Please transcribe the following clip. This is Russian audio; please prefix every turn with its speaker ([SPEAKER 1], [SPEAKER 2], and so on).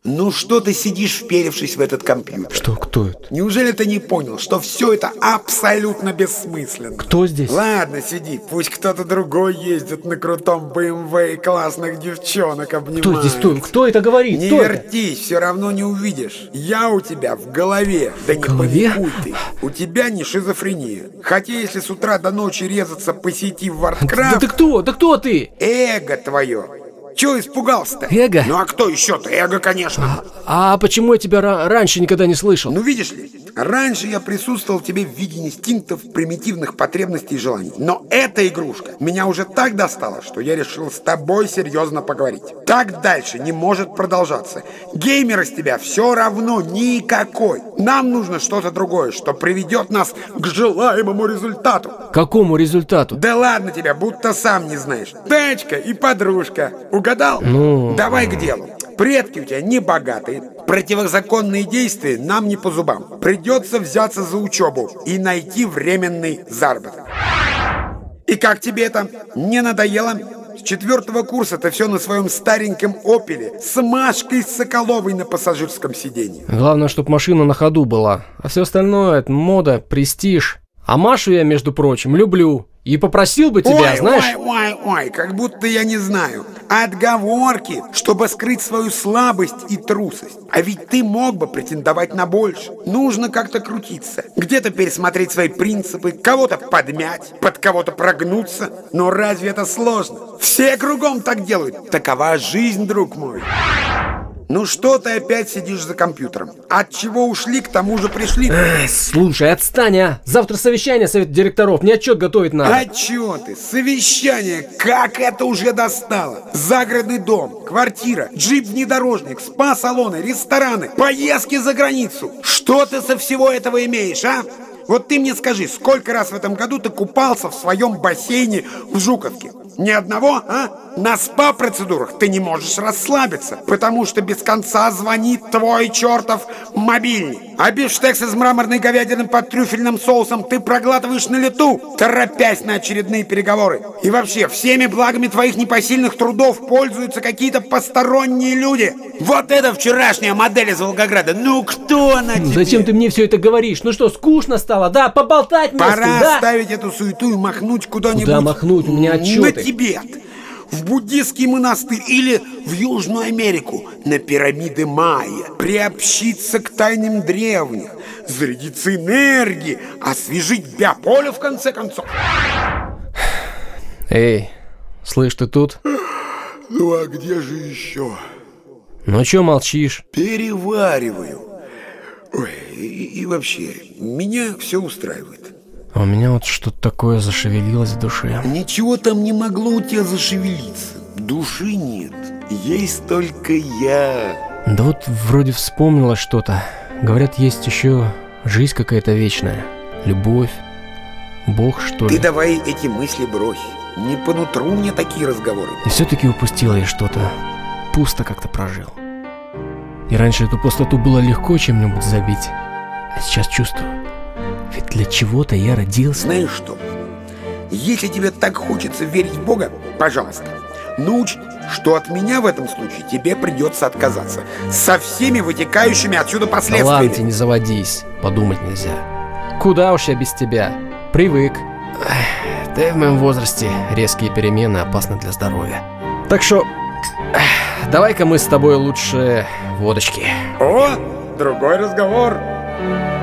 [SPEAKER 1] Ну что ты сидишь, вперевшись в этот компьютер?
[SPEAKER 2] Что, кто это?
[SPEAKER 1] Неужели ты не понял, что все это абсолютно бессмысленно?
[SPEAKER 2] Кто здесь?
[SPEAKER 1] Ладно, сиди, пусть кто-то другой ездит на крутом BMW и классных девчонок обнимает.
[SPEAKER 2] Кто здесь? Кто это говорит?
[SPEAKER 1] Не
[SPEAKER 2] Кто
[SPEAKER 1] вертись, все равно не увидишь. Я у тебя в голове. Да не
[SPEAKER 2] голове?
[SPEAKER 1] паникуй ты. У тебя не шизофрения. Хотя если с утра до ночи резаться по сети в Warcraft...
[SPEAKER 2] Да ты кто? Да кто ты?
[SPEAKER 1] Эго твое. Чего испугался-то?
[SPEAKER 2] Эго?
[SPEAKER 1] Ну а кто еще-то? Эго, конечно.
[SPEAKER 2] А почему я тебя раньше никогда не слышал?
[SPEAKER 1] Ну видишь ли, раньше я присутствовал в тебе в виде инстинктов, примитивных потребностей и желаний. Но эта игрушка меня уже так достала, что я решил с тобой серьезно поговорить. Так дальше не может продолжаться. Геймер из тебя все равно никакой. Нам нужно что-то другое, что приведет нас к желаемому результату.
[SPEAKER 2] Какому результату?
[SPEAKER 1] Да ладно тебя, будто сам не знаешь. Тачка и подружка. Угадал?
[SPEAKER 2] Ну...
[SPEAKER 1] Давай к делу. Предки у тебя не богатые. Противозаконные действия нам не по зубам. Придется взяться за учебу и найти временный заработок. И как тебе это? Не надоело? С 4-го курса ты все на своем стареньком «Опеле» с Машкой Соколовой на пассажирском сиденье.
[SPEAKER 2] Главное, чтобы машина на ходу была. А все остальное — это мода, престиж. А Машу я, между прочим, люблю. И попросил бы тебя, знаешь...
[SPEAKER 1] Ой, как будто я не знаю. Отговорки, чтобы скрыть свою слабость и трусость. А ведь ты мог бы претендовать на больше. Нужно как-то крутиться. Где-то пересмотреть свои принципы, кого-то подмять, под кого-то прогнуться. Но разве это сложно? Все кругом так делают. Такова жизнь, друг мой. Ну что ты опять сидишь за компьютером? От чего ушли, к тому же пришли.
[SPEAKER 2] Слушай, отстань, а! Завтра совещание совета директоров, мне отчет готовить надо.
[SPEAKER 1] Отчеты, совещание, как это уже достало. Загородный дом, квартира, джип-внедорожник, спа-салоны, рестораны, поездки за границу. Что ты со всего этого имеешь, а? Вот ты мне скажи, сколько раз в этом году ты купался в своем бассейне в Жуковке? Ни одного, а? На спа-процедурах ты не можешь расслабиться, потому что без конца звонит твой чертов мобильник. А бифштекс из мраморной говядины под трюфельным соусом ты проглатываешь на лету, торопясь на очередные переговоры. И вообще, всеми благами твоих непосильных трудов пользуются какие-то посторонние люди. Вот это вчерашняя модель из Волгограда. Ну кто она тебе?
[SPEAKER 2] Зачем ты мне все это говоришь? Ну что, скучно стало, да? Поболтать вместе,
[SPEAKER 1] Пора
[SPEAKER 2] да?
[SPEAKER 1] оставить эту суету и махнуть куда-нибудь.
[SPEAKER 2] Куда махнуть? У меня отчеты.
[SPEAKER 1] На Тибет, в буддийский монастырь или в Южную Америку, на пирамиды Майя, приобщиться к тайнам древних, зарядиться энергией, освежить биополе в конце концов.
[SPEAKER 2] Эй, слышь, ты тут?
[SPEAKER 1] Ну а где же еще?
[SPEAKER 2] Ну чё молчишь?
[SPEAKER 1] Перевариваю. Ой, и вообще, меня все устраивает.
[SPEAKER 2] А у меня вот что-то такое зашевелилось в душе.
[SPEAKER 1] Ничего там не могло у тебя зашевелиться. Души нет, есть только я.
[SPEAKER 2] Да вот вроде вспомнилось что-то. Говорят, есть еще жизнь какая-то вечная. Любовь. Бог, что ли?
[SPEAKER 1] Ты давай эти мысли брось. Не по нутру мне такие разговоры.
[SPEAKER 2] И все-таки упустила я что-то. Пусто как-то прожил. И раньше эту пустоту было легко чем-нибудь забить. А сейчас чувствую. Ведь для чего-то я родился.
[SPEAKER 1] Знаешь что? Если тебе так хочется верить в Бога, пожалуйста. Но учти, что от меня в этом случае тебе придется отказаться. Со всеми вытекающими отсюда последствиями.
[SPEAKER 2] Да ладно, не заводись. Подумать нельзя. Куда уж я без тебя? Привык. Да и в моем возрасте резкие перемены опасны для здоровья. Так что давай-ка мы с тобой лучше водочки.
[SPEAKER 1] О, другой разговор.